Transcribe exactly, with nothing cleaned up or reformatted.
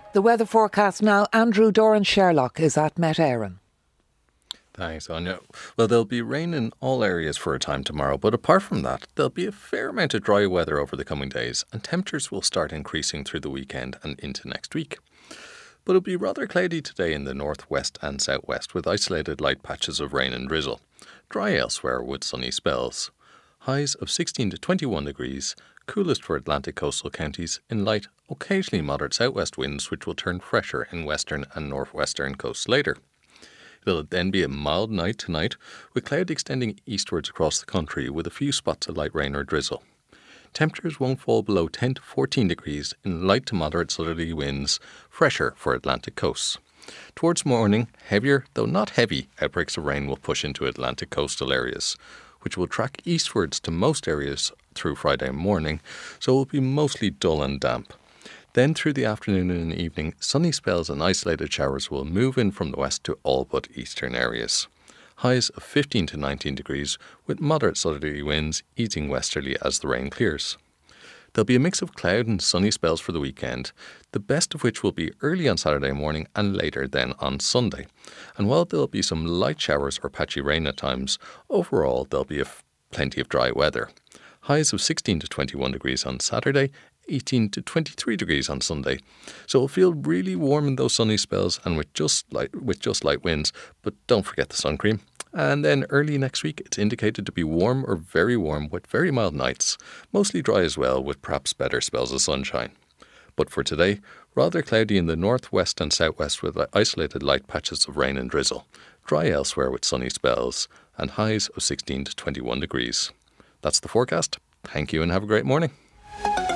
The weather forecast now. Andrew Doran Sherlock is at Met Éireann. Thanks, Anya. Well, there'll be rain in all areas for a time tomorrow, but apart from that, there'll be a fair amount of dry weather over the coming days, and temperatures will start increasing through the weekend and into next week. But it'll be rather cloudy today in the northwest and southwest, with isolated light patches of rain and drizzle. Dry elsewhere with sunny spells. Highs of sixteen to twenty-one degrees, coolest for Atlantic coastal counties, in light, occasionally moderate southwest winds, which will turn fresher in western and northwestern coasts later. It'll then be a mild night tonight, with cloud extending eastwards across the country with a few spots of light rain or drizzle. Temperatures won't fall below ten to fourteen degrees in light to moderate southerly winds, fresher for Atlantic coasts. Towards morning, heavier, though not heavy, outbreaks of rain will push into Atlantic coastal areas, which will track eastwards to most areas through Friday morning, so it will be mostly dull and damp. Then through the afternoon and evening, sunny spells and isolated showers will move in from the west to all but eastern areas. Highs of fifteen to nineteen degrees, with moderate southerly winds easing westerly as the rain clears. There'll be a mix of cloud and sunny spells for the weekend, the best of which will be early on Saturday morning and later then on Sunday. And while there'll be some light showers or patchy rain at times, overall there'll be a f- plenty of dry weather. Highs of sixteen to twenty-one degrees on Saturday, eighteen to twenty-three degrees on Sunday. So it'll feel really warm in those sunny spells and with just light, with just light winds, but don't forget the sun cream. And then early next week, it's indicated to be warm or very warm with very mild nights, mostly dry as well with perhaps better spells of sunshine. But for today, rather cloudy in the northwest and southwest with isolated light patches of rain and drizzle, dry elsewhere with sunny spells, and highs of sixteen to twenty-one degrees. That's the forecast. Thank you and have a great morning.